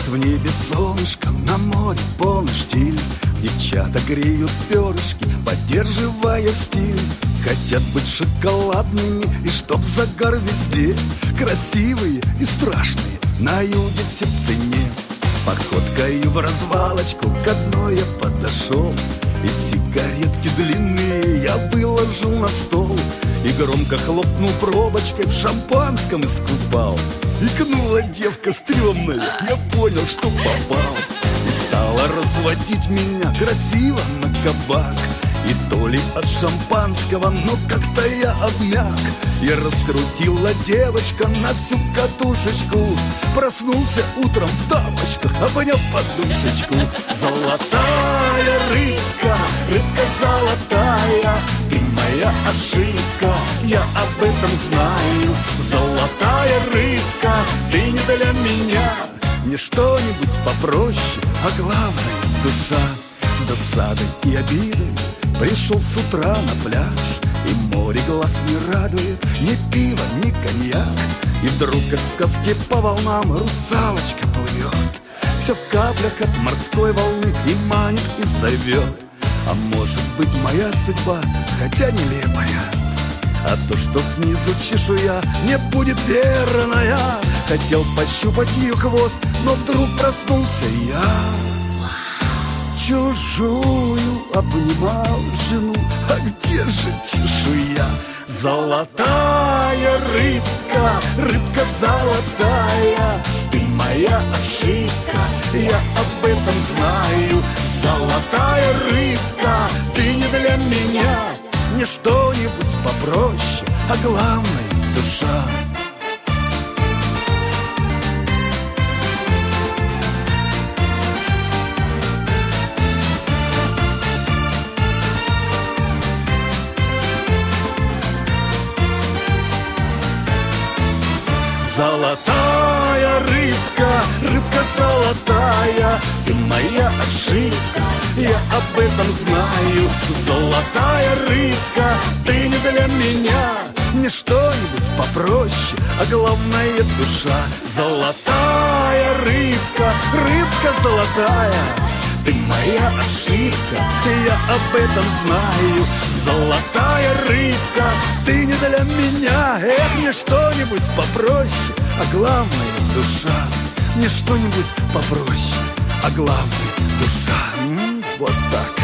в небе солнышко, на море полный штиль. Девчата греют перышки, поддерживая стиль. Хотят быть шоколадными, и чтоб загар везде. Красивые и страшные, на юге все в цене. Походкою в развалочку к одной я подошел, и сигаретки длинные я выложил на стол. И громко хлопнул пробочкой, в шампанском искупал. Икнула девка стрёмная, я понял, что попал. И стала разводить меня красиво на кабак. И то ли от шампанского, но как-то я обмяк. И раскрутила девочка на всю катушечку. Проснулся утром в тапочках, обняв подушечку. Золотая рыбка, рыбка золотая, ты моя ошибка, я об этом знаю. Золотая рыбка, ты не для меня. Мне что-нибудь попроще, а главное душа. С досадой и обидой пришел с утра на пляж, и море глаз не радует, ни пиво, ни коньяк. И вдруг, как в сказке, по волнам русалочка плывет. Все в каплях от морской волны и манит, и зовет. А может быть, моя судьба, хотя нелепая, а то, что снизу чешуя, не будет верная. Хотел пощупать ее хвост, но вдруг проснулся я. Чужую обнимал жену, а где же чешуя? Золотая рыбка, рыбка золотая, ты моя ошибка, я об этом знаю. Золотая рыбка, ты не для меня. Мне что-нибудь попроще, а главное душа. Золотая рыбка, рыбка золотая, ты моя ошибка, я об этом знаю. Золотая рыбка, ты не для меня. Мне что-нибудь попроще, а главное душа. Золотая рыбка, рыбка золотая, ты моя ошибка, я об этом знаю. Золотая рыбка, ты не для меня. Эх, мне что-нибудь попроще, а главное душа. Мне что-нибудь попроще, а главное душа. Вот так.